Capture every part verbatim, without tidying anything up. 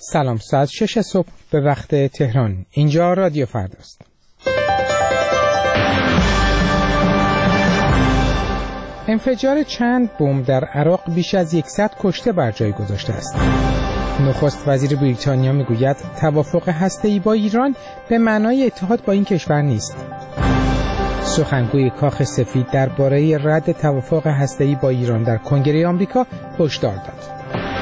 سلام، ساعت شش صبح به وقت تهران. اینجا رادیو فرداست. انفجار چند بمب در عراق بیش از صد کشته بر جای گذاشته است. نخست وزیر بریتانیا میگوید توافق هسته‌ای با ایران به معنای اتحاد با این کشور نیست. سخنگوی کاخ سفید درباره رد توافق هسته‌ای با ایران در کنگره آمریکا هشدار داد.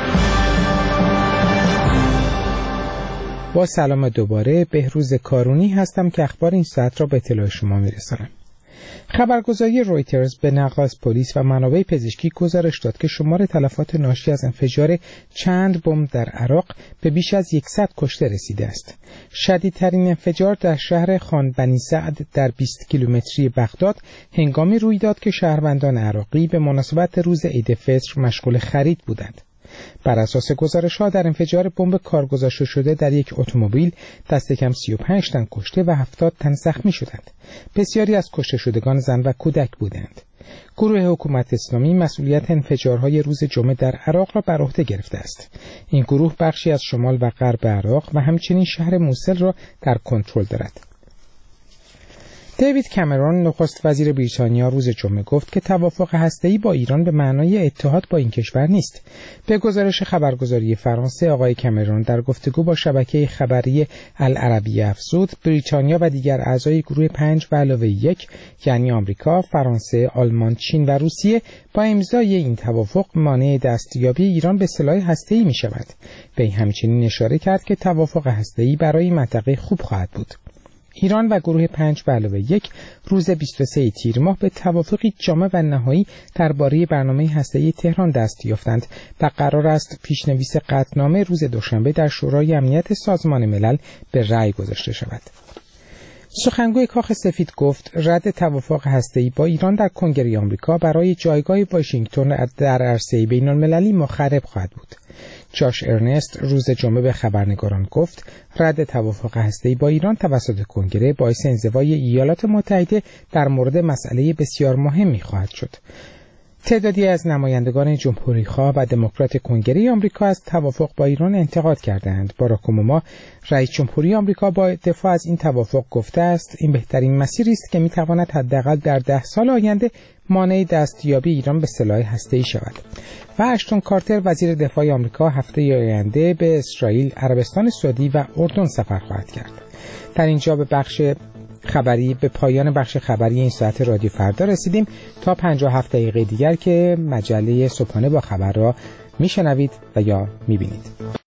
با سلام دوباره، بهروز کارونی هستم که اخبار این ساعت را به اطلاع شما میرسانم. خبرگزاری رویترز به نقل از پلیس و منابع پزشکی گزارش داد که شمار تلفات ناشی از انفجار چند بمب در عراق به بیش از صد کشته رسیده است. شدیدترین انفجار در شهر خان بنی سعد در بیست کیلومتری بغداد هنگامی روی داد که شهروندان عراقی به مناسبت روز عید فطر مشغول خرید بودند. بر اساس گزارش‌ها در انفجار بمب کارگذاشته شده در یک اتومبیل دست کم سی و پنج تن کشته و هفتاد تن زخمی شدند. بسیاری از کشته شدگان زن و کودک بودند. گروه حکومت اسلامی مسئولیت انفجارهای روز جمعه در عراق را بر عهده گرفته است. این گروه بخشی از شمال و غرب عراق و همچنین شهر موصل را در کنترل دارد. دیوید کامرون نخست وزیر بریتانیا روز جمعه گفت که توافق هسته‌ای با ایران به معنای اتحاد با این کشور نیست. به گزارش خبرگزاری فرانسه، آقای کامرون در گفتگو با شبکه خبری العربیه افزود بریتانیا و دیگر اعضای گروه پنج به علاوه یک یعنی آمریکا، فرانسه، آلمان، چین و روسیه با امضای این توافق مانع دستیابی ایران به سلاح هسته‌ای می‌شود. به همچنین اشاره کرد که توافق هسته‌ای برای منطقه خوب خواهد بود. ایران و گروه پنج به علاوه یک روز بیست و سوم تیر ماه به توافقی جامع و نهایی درباره برنامه هسته‌ای تهران دست یافتند و قرار است پیشنویس قطعنامه روز دوشنبه در شورای امنیت سازمان ملل به رأی گذاشته شود. سخنگوی کاخ سفید گفت رد توافق هسته‌ای با ایران در کنگره آمریکا برای جایگاه واشنگتن در عرصه بین‌المللی مخرب خواهد بود. جاش ارنست روز جمعه به خبرنگاران گفت رد توافق هسته‌ای با ایران توسط کنگره باعث انزوای ایالات متحده در مورد مسئله بسیار مهمی خواهد شد. تعدادی از نمایندگان جمهوری‌خواه و دموکرات کنگره آمریکا از توافق با ایران انتقاد کردند. باراک اوباما رئیس جمهوری آمریکا با دفاع از این توافق گفته است این بهترین مسیری است که می‌تواند حداقل در ده سال آینده مانع دستیابی ایران به سلاح هسته‌ای شود. و اشتون کارتر وزیر دفاع آمریکا هفته آینده به اسرائیل، عربستان سعودی و اردن سفر خواهد کرد. در اینجا به بخش خبری به پایان بخش خبری این ساعت رادیو فردا رسیدیم. تا پنجاه و هفت دقیقه دیگر که مجله صبحانه با خبر را میشنوید و یا میبینید.